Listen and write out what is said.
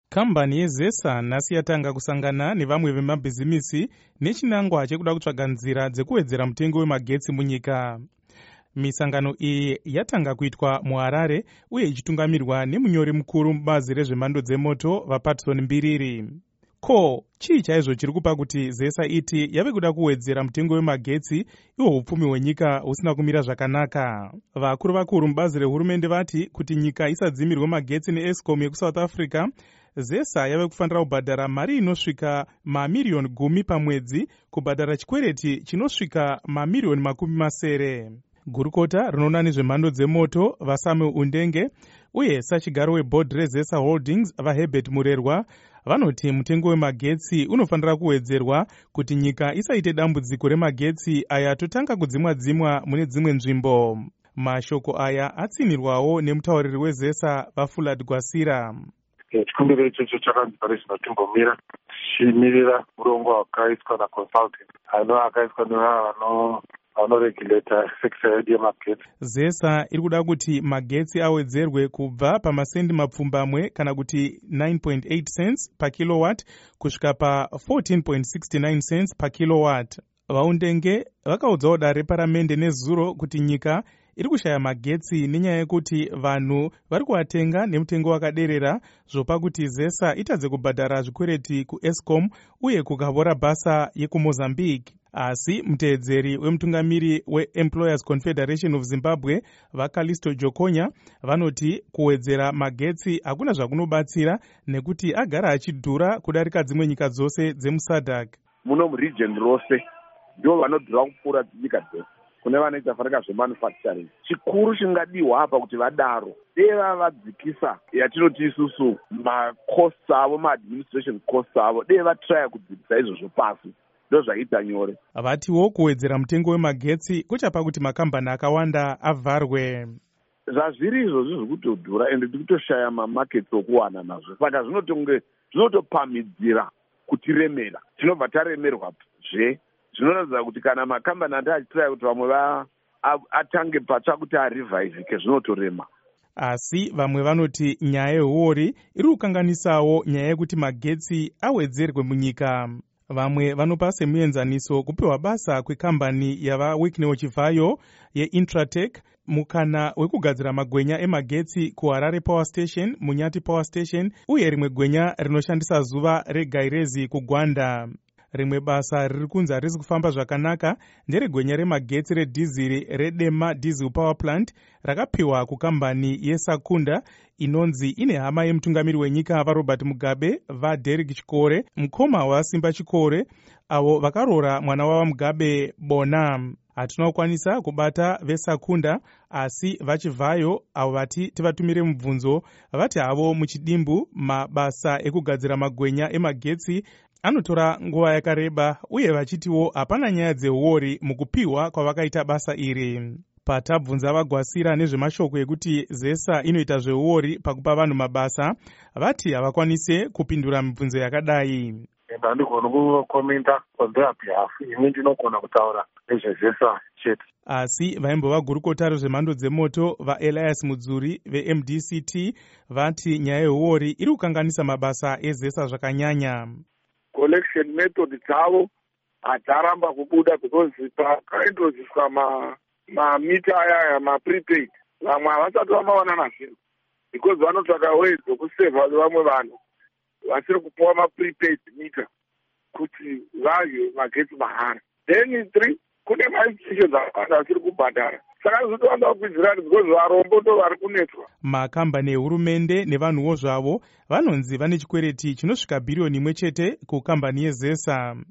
Kambani yezesa nhasi yatanga kusangana nevamwe vemabhizimisi nechinangwa chekuda kutsvaga nzira dzekuwedzera mutengo wemagetsi munyika. Misangano iyi yatanga kuitwa muHarare uye ichitungamirwa nemunyori mukuru mubazi rezvemhando dzemoto vaPatson Mbiriri. Ko, chii chaizvo chiri kupa kuti zesa iti yave kuda kuwedzera mutengo wemagetsi iwo upfumi hwenyika husina kumira zvakanaka? Vakuru mubazi rehurumende vati kuti nyika isadzimirwe magetsi neEscom yekuSouth Africa, zesa yave kufanira kubhadhara mari inosvika mamiriyoni 10 pamwedzi kubhadhara chikwereti chinosvika mamiriyoni 70. Gurukota rinoona nezvemhando dzemoto vaSamuel Undenge uye sachigaro webhodhi rezesa Holdings vaHerbert Murerwa vanoti mutengo wemagetsi unofanira kuwedzerwa kuti nyika isaite dambudziko remagetsi aya totanga kudzimwa mune dzimwe nzvimbo. Mashoko aya atsinirwawo nemutauriri wezesa vaFulad Gwasira. Chikumbiro ichocho chakanzi pari zvinotimbomira tichimirira murongo wakaiswa naconsultant akaiswa nevanoregulata sekta yedu yemagetsi. Zesa iri kuda kuti magetsi awedzerwe kubva pamasendi mapfumbamwe kana kuti 9.8 cents per kilowatt kusvika pa 14.69 cents per kilowatt. Vaundenge vakaudzawo dare reparamende nezuro kuti nyika iri kushaya magetsi nenyaya yekuti vanhu vari kuatenga nemutengo wakaderera, zvopa kuti zesa itadze kubhadhara zvikwereti kuEscom uye kukavora basa yekuMozambique. Asi muteedzeri wemutungamiri weEmployers Confederation of Zimbabwe vaCallisto Jokonya vanoti kuwedzera magetsi hakuna zvakunobatsira nekuti agara achidhura kudarika dzimwe nyika dzose dzemuSADC. Muno muregion rose ndivo vanodhura kupfuura nyika dzose kune vanoita farika zvemanufacturing. Chikuru chingadiwa apa kuti vadaro deva vadzikisa yatinoti isusu macosts avo, maadministration costs avo, deva vatraya kudzikisa izvozvo pasi, ndo zvaita nyore. Vatiwo kuwedzera mutengo wemagetsi kuchapa kuti makambani akawanda avharwe. Zvazviri izvozvo zviri kutodhura ende tiri kutoshaya mamaketsi okuwana nazvo, saka zvinotopamhidzira kutiremera. Tinobva taremerwa zvinoratidza kuti kana makambani ati achitiraya kuti vamwe atange patsva kuti arivhaivhike zvinotorema. Asi vamwe vanoti nyaya yehuori iri kukanganisawo nyaya yekuti magetsi awedzerwe munyika. Vamwe vanopa semuenzaniso kupiwa basa kwekambani yavaWicknell Chivayo yeIntratech mukana wekugadzira magwenya emagetsi kuHarare Power Station, Munyati Power Station uye rimwe gwenya rinoshandisa zuva reGairezi kuGwanda. Rimwe basa riri kunzi harisi kufamba zvakanaka nderegwenya remagetsi redhiziri reDema Diesel Power Plant rakapiwa kukambani yeSakunda inonzi ine hama yemutungamiri wenyika vaRobert Mugabe vaDerek Chikore, mukoma waSimba Chikore, avo vakaroora mwana wava Mugabe Bona. Hatina kukwanisa kubata veSakunda, asi vaChivayo avo vati tivatumire mubvunzo vati havo muchidimbu mabasa ekugadzira magwenya emagetsi anotora nguva yakareba uye vachitiwo hapana nyaya dzehuori mukupiwa kwavakaita basa iri. Patabvunza vaGwasira nezvemashoko ekuti zesa inoita zvehuori pakupa vanhu mabasa, vati havakwanise kupindura mibvunzo yakadai. Handigoni kukomenta on their behalf, ini ndinogona kutaura nezvezesa chete. Asi vaimbova gurukota rezvemhando dzemoto vaElias Mudzuri veMDCT vati nyaya yehuori iri kukanganisa mabasa ezesa zvakanyanya. Collection method dzavo hadzaramba kubuda because pakaintroducwa mamita aya maprepaid, vamwe havasati vamawana nazvinhu because vanotsvaka ways dzokusevha vamwe vanhu vasiri kupiwa maprepaid mita kuti vazve magetsi mahara. Then 3 kune mainstitutions akawanda vasiri kubhadhara, saka zvinotowanza kukwizirani because varombo ndo vari kunetswa. Makambani ehurumende nevanhuwo zvavo vanonzi vane chikwereti chinosvika 1 billion chete kukambani yezesa.